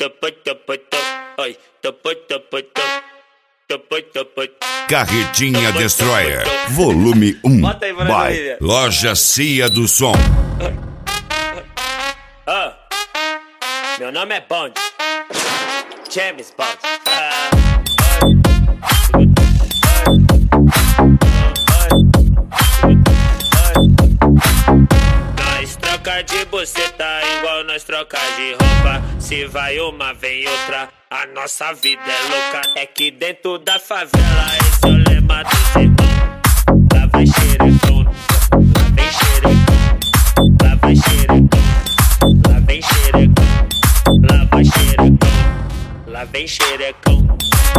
Carretinha Destroyer, volume 1, Bota aí, by Loja Cia do Som. Meu nome é Bond, James Bond. Nós troca de buceta igual nós troca de roupa. Se vai uma, vem outra, a nossa vida é louca. É que dentro da favela esse é o lema dos irmãos. Lá vai xerecão, lá vem xerecão. Lá vai xerecão, lá vem xerecão. Lá vai xerecão, lá vem xerecão.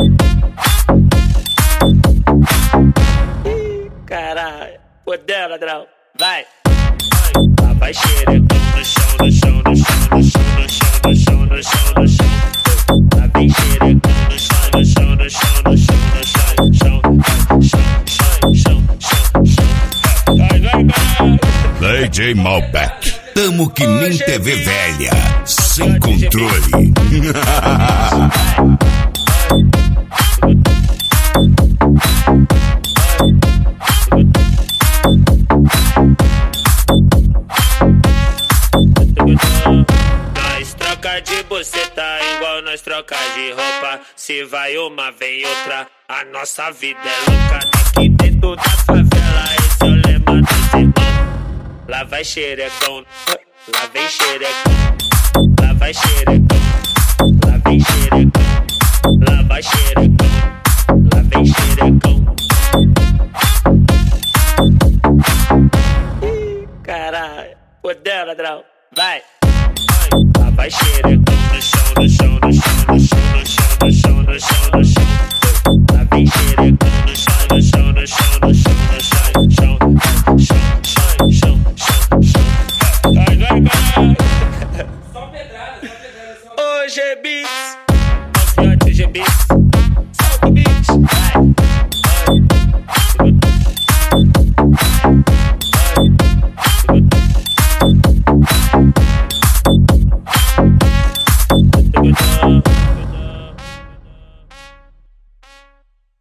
Caralho, fodeu, ladrão, vai. Lá vai xerecão no chão, no chão, no chão, no chão, no chão, no chão, no chão, no chão. Lá vem xerecão no chão, no chão, no chão, no chão, no chão, no chão, chão, chão, chão, chão. Vai, vai, vai. DJ Malbec, tamo que nem TV velha, sem controle. Nós troca de buceta igual nós troca de roupa. Se vai uma, vem outra, a nossa vida é louca. Aqui dentro da favela esse é o lema dos irmãos. Lá vai xerecão, lá vem xerecão. Lá vai xerecão, lá vem xerecão. Lá vai xerecão, lá vem xerecão. Caralho, fodeu, ladrão.